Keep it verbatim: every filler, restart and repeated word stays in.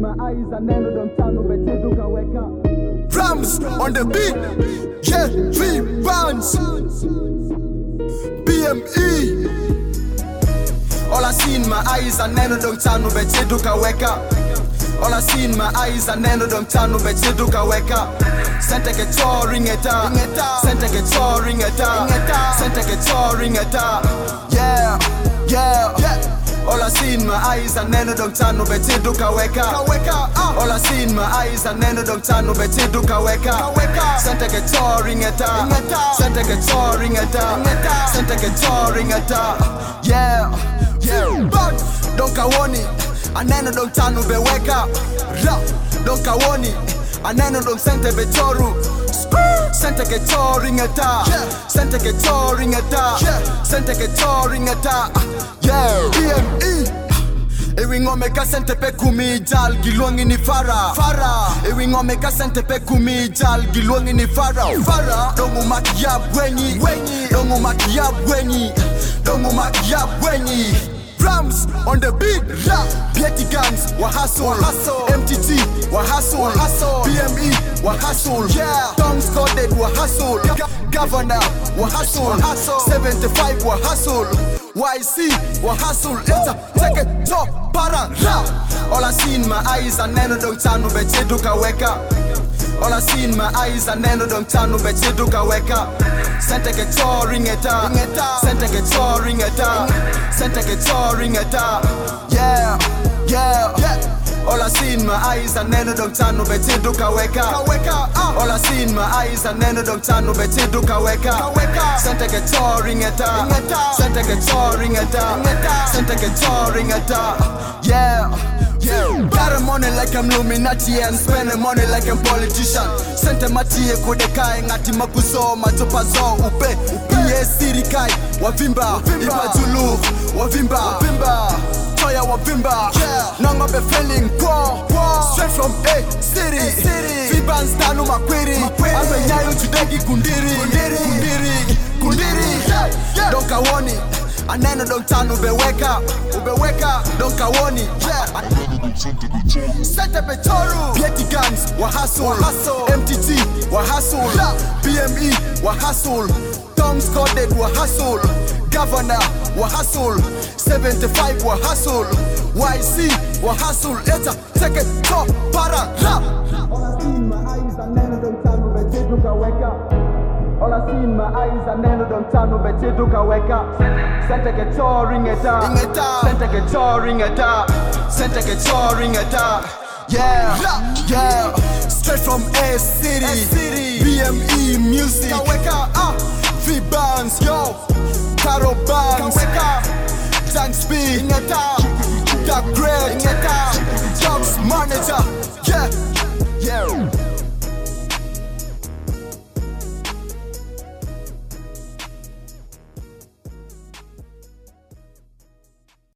my eyes and then don't turn over to do wake up. Drums on the beat, yeah, three bands, B M E. All I see in my eyes and then don't turn over to do wake up. All I see in my eyes and then don't turn over to do wake up. Sente che touring eta, sente che touring eta, sente che touring eta. Yeah, yeah, yeah. All I see in my eyes and then don't turn over to do wake up. All I see in my eyes and then don't turn over to do wake up. Sente che touring eta, sente che touring eta, sente che touring eta. Yeah, yeah. But don't kawoni, and then don't turn over wake up. Don't kawoni, and then don't sente be toru. Sente che touring eta, sente che touring eta, sente che touring eta. Yeah, B M E. Ewi ngome ka sente pe kumi jal gilwangi ni fara fara. Ewi ngome ka sente pe kumi jal gilwangi ni fara fara. Dongu makia bwenyi bwenyi, dongu makia bwenyi, dongu makia bwenyi. Drums on the beat, rap. Petty guns, wa hustle, M T T, wa hustle, B M E, wa hustle, yeah. Tongues coded, wa hustle, Governor, wa hustle, seventy-five, wa hustle, Y C, wa hustle. It's a take it top, para, rap. All I see in my eyes and then don't turn over to do wake up. All I see in my eyes and then don't turn over to do wake up. Sente che touring eta, sente che touring eta, sente che touring eta. Yeah, yeah, yeah. All I see in my eyes and then don't turn over to do wake up. All I see in my eyes and then don't turn over to do wake up. Sente che touring eta, sente che touring eta, sente che touring eta. Yeah. Yeah. Got money like I'm Illuminati and spending money like I'm politician. Sente matie kode kai ngati makuso matopa zo upe upe siri kai wavimba ibajulu wavimba wavimba toya wavimba nanga be feeling poor straight from A city vibans tanu makwiri ame nyayo tudegi kundiri kundiri kundiri don't kawoni aneno don't turn ube wake up ube wake up don't kawoni Sente be toru Petty guns wa hustle, M T T wa hustle, B M E wa hustle, Tongues coded wa hustle, Governor wa hustle, seventy-five wa hustle, Y C wa hustle. It's a take it top para rap. All I see in my eyes and then don't turn ube to wake up. All I see in my eyes and then don't turn over to do wake up. Sente che touring eta, sente che touring eta, sente che touring eta. Yeah, yeah. Straight from A city, B M E music. Wake up, ah, V bands, yo, Caro bands, Thanks B, Dark Great, Dogs manager, yeah, yeah.